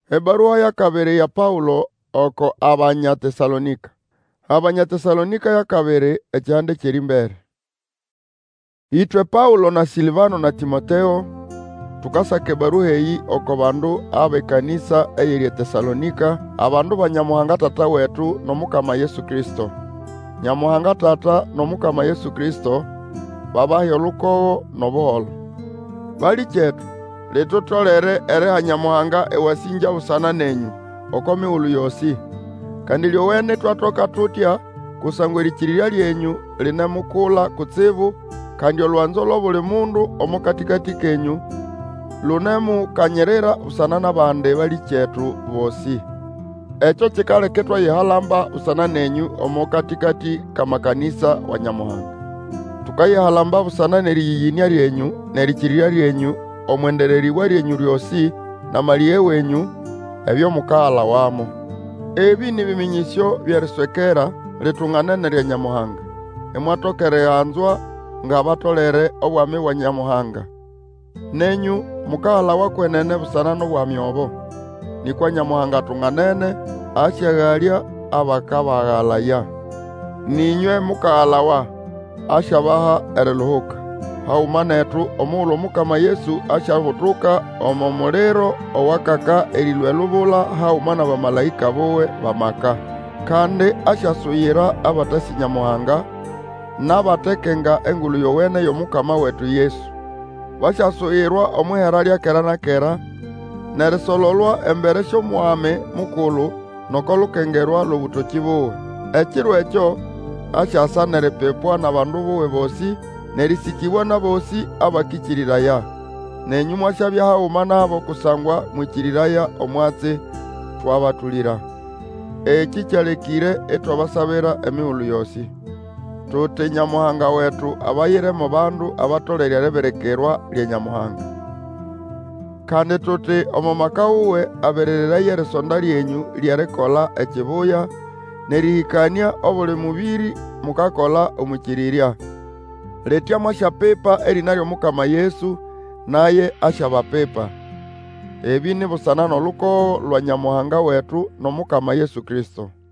Ebarua ya kabiri ya Paulo oko Abanyatesalonika. Abanyatesalonika ya kabiri ekyande kiri mbere. Itwe Paulo na Silvano na Timoteo tukasaka ebarua eyi oko bandu abekanisa eyeri Tesalonika, abandu banyamuhanga Tata wetu nomukama Yesu Kristo. Nyamuhanga Tata nomukama Yesu Kristo babahe olukogo nobuholo. Bali kyetu litutolere ereha Nyamuhanga ewasinja busana nenyu oko miulu yosi. Kandi lyowene twatoka tutya kusangwa erikirirya lyenyu linemukula kutsibu, kandi olwanzo lwa buli mundu omukatikati kenyu lunemukanyirira busana n'abandi bali kyetu bosi. Ekyo kikaleke twayihalamba busana nenyu omukatikati kamakanisa wa Nyamuhanga. Tukayihalamba busana neriyiyinia lyenyu nerikirirya lyenyu omwendereriwa lyenyu lyosi na maliye wenyu ebyo mukahala wamo. Ebi ni biminyisyo byeriswekera litung'anene lya Nyamuhanga. Emwatokere hanzwa ngabatolere obwami bwa Nyamuhanga. Nenyu mukahala wakwenene busana n'obwami obo. Nikwa Nyamuhanga tung'anene asyaghalya abakabaghalaya. Ninywe mukahalawa asyabaha eriluhuka. Hauma netu omuulu omukama Yesu asyabutuka omo muliro owakaka erilwe lubula hauma na bamalayika bowe bamaka. Kandi asyasuyira abatasi Nyamuhanga n'abatekenga engulu yowene y'omukama wetu Yesu. Basyasuyirwa omuhera lya kera na kera nerisololwa embere sy'omwami mukulu nokolukengerwa lw'obutoki buwe. Ekiro ekyo asyasa neripepwa na bandu buwe bosi nerisikibwa na bosi abakikiriraya. Nenyu mwasyabya hauma nabo kusangwa mwikiriraya omwatsi twabatulira. Eki kyalekire etwabasabira emiulu yosi. Tuti Nyamuhanga wetu abayire mu bandu abatolerya riberekerwa lya Nyamuhanga. Kandi tuti omumaka wuwe aberereraye erisonda lyenyu lyerikola ekibuya nerihikania obuli mubiri mukakola omukirirya. Letya mwasyapepa erina ly'omukama Yesu naye asyabapepa. Ebi ni busana n'olukogo lwa Nyamuhanga wetu n'omukama Yesu Kristo.